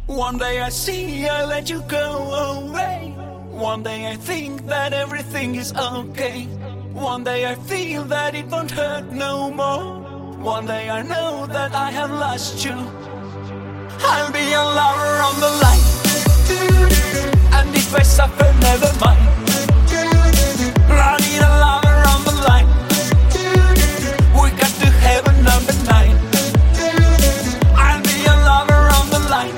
One day I see I let you go away. One day I think that everything is okay. One day I feel that it won't hurt no more. One day I know that I have lost you. I'll be a lover on the line, and if I suffer, never mind. I need a lover on the line. We got to heaven number 9. I'll be a lover on the line.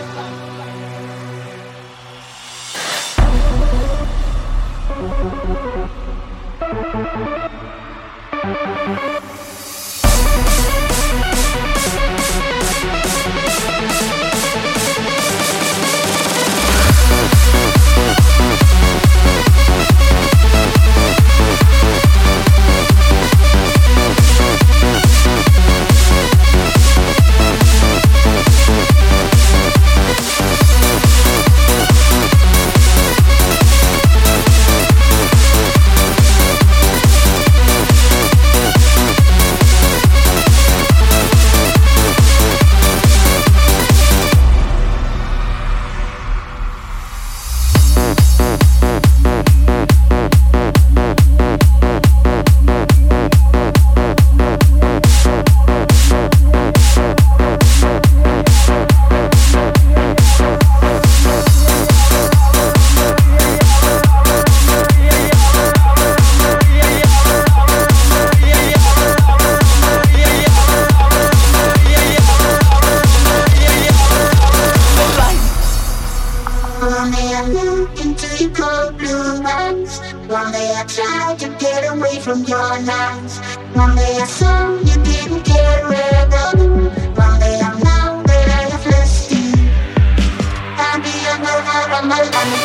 One day I tried to get away from your lies. One day I saw you didn't care at all. One day I know that I have lost you. I'll be another of my life.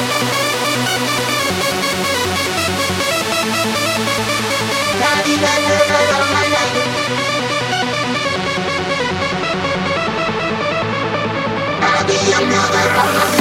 I'll be another of my life. I'll be another of my life.